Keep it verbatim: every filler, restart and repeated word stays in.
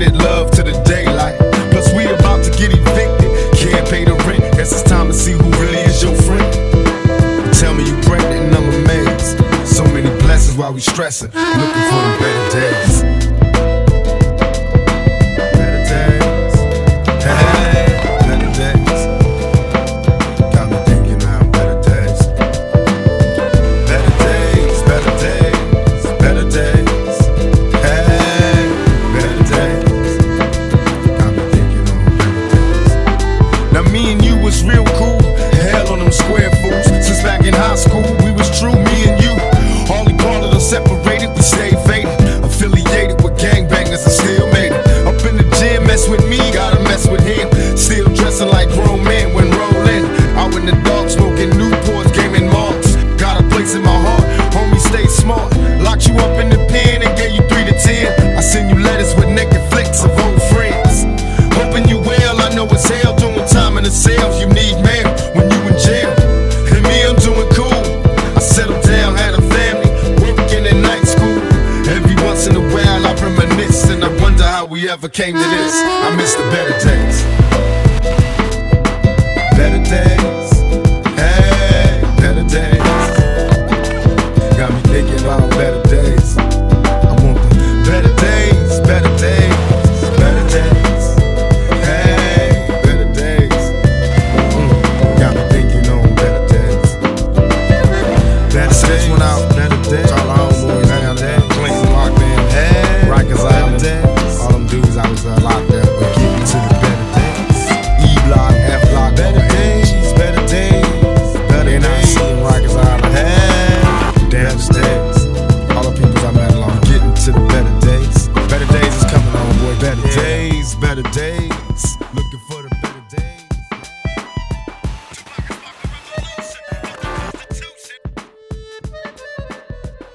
bringing it love to the daylight. Plus we about to get evicted, can't pay the rent. Guess it's time to see who really is your friend. Tell me you pregnant and I'm amazed. So many blessings while we stressing, looking for the better days. Better days, hey, better days. Got me thinking now, better days. Better days, better days, better days. Hey, better days. Got me thinking on better days. Now me and you was real cool, hell on them square fools. Since back in high school, we was true, me and you. Only part of us separated, we stayed faded. Affiliated with gangbangers and still made it. Up in the gym, mess with me, gotta mess with him. Still dressing like grown men when rolling. Out in the dark, smoking Newports, gaming marks. Got a place in my heart, homie, stay smart. Locked you up in the pen and gave you three to ten. I send you letters with naked flicks of old friends. Hoping you well, I know it's hell doing time in the cells. You need mail when you in jail. And me, I'm doing cool. I settled down, had a family, working in night school. Every once in a while I reminisce and I wonder how we ever came to this. I miss the better days. Better days, hey, better days. Got me thinking about better days. I want the better days, better days, better days. Hey, better days. Mm, got me thinking on better days. Better days, went out, better days. All our homeboys down there, Clinton locked in, hey, Rikers Island. All them dudes I was uh, locked up, but get me to the better days. E block, F block, better days, better days, better days. Rikers Island, hey, damn days. All the peoples I met along, getting to the better days. Better days is coming on, boy. Better days, better days.